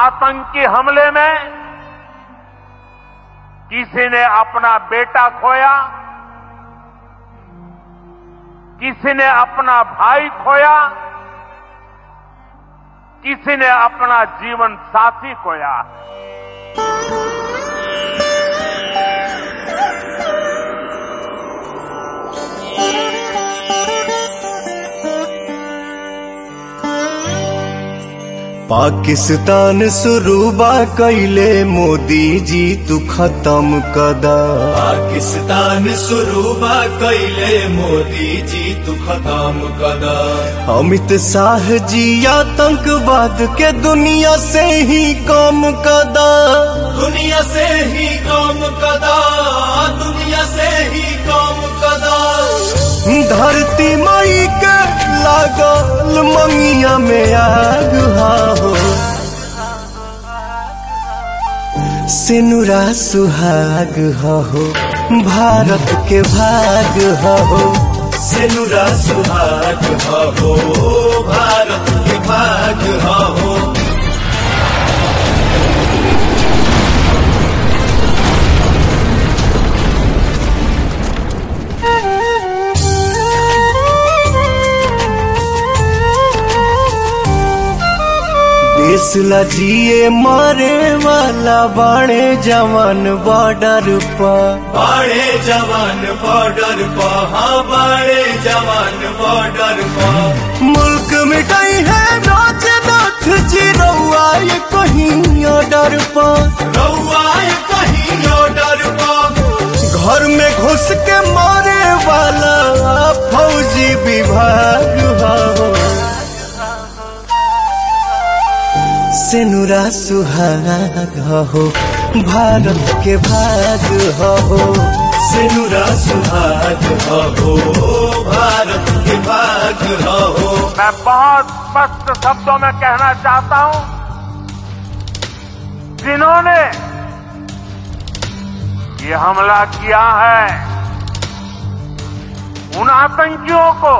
आतंकी हमले में किसी ने अपना बेटा खोया, किसी ने अपना भाई खोया, किसी ने अपना जीवन साथी खोया। पाकिस्तान शुरूबा कैले मोदी जी तू खत्म कदा। पाकिस्तान शुरूबा कैले मोदी जी तू खत्म कदा। अमित शाह जी आतंकवाद के दुनिया से ही कम कदा। दुनिया से ही कम कदा, दुनिया से ही कम कदा। धरती माई के लागल मंगिया में आग हो, सिनुरा सुहाग हो, भारत के भाग हो। सिनुरा सुहाग हो, भारत के भाग हो। देश ला जिए मारे वाला बाणे जवान बॉर्डर पर। बाड़े जवान बॉर्डर पर, हाँ बाड़े जवान बॉर्डर पर। मुल्क मिटाई है राजनाथ जी रउआ ये कहीं ऑर्डर पर। रउआ ये कहीं ऑर्डर पर। घर में घुस के मारे वाला फौजी विभाग हो, सिनुरा सुहाग हो, भारत के भाग हो। सिनुरा सुहाग हो, भारत के भाग हो। मैं बहुत स्पष्ट शब्दों में कहना चाहता हूं, जिन्होंने ये हमला किया है उन आतंकियों को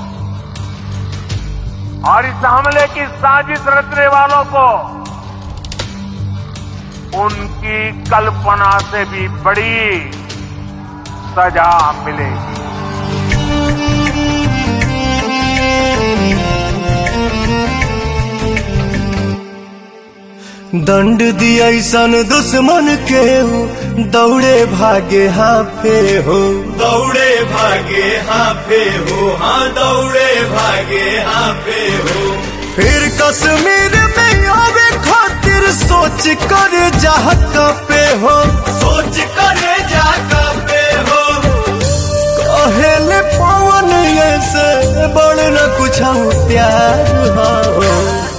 और इस हमले की साजिश रचने वालों को उनकी कल्पना से भी बड़ी सजा मिलेगी। दंड दिया सन दुश्मन के हो, दौड़े भागे हाफे हो। दौड़े भागे हाफे हो, हाँ दौड़े भागे हाफे हो। फिर कश्मीर में आवे खातिर सोच कर जाका पे हो। सोच करे जाका पे हो। कहेले पवन ऐसे बड़ न कुछ प्यार हो,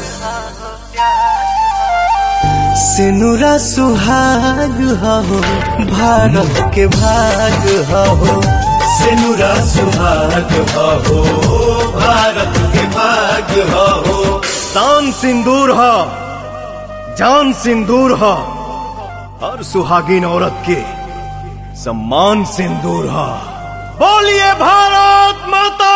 सिनुरा सुहाग हो, भारत के भाग हो। सिनुरा सुहाग हो, भारत के भाग हो। शान सिंदूर हो, जान सिंदूर हो, और सुहागिन औरत के सम्मान सिंदूर हो। बोलिए भारत माता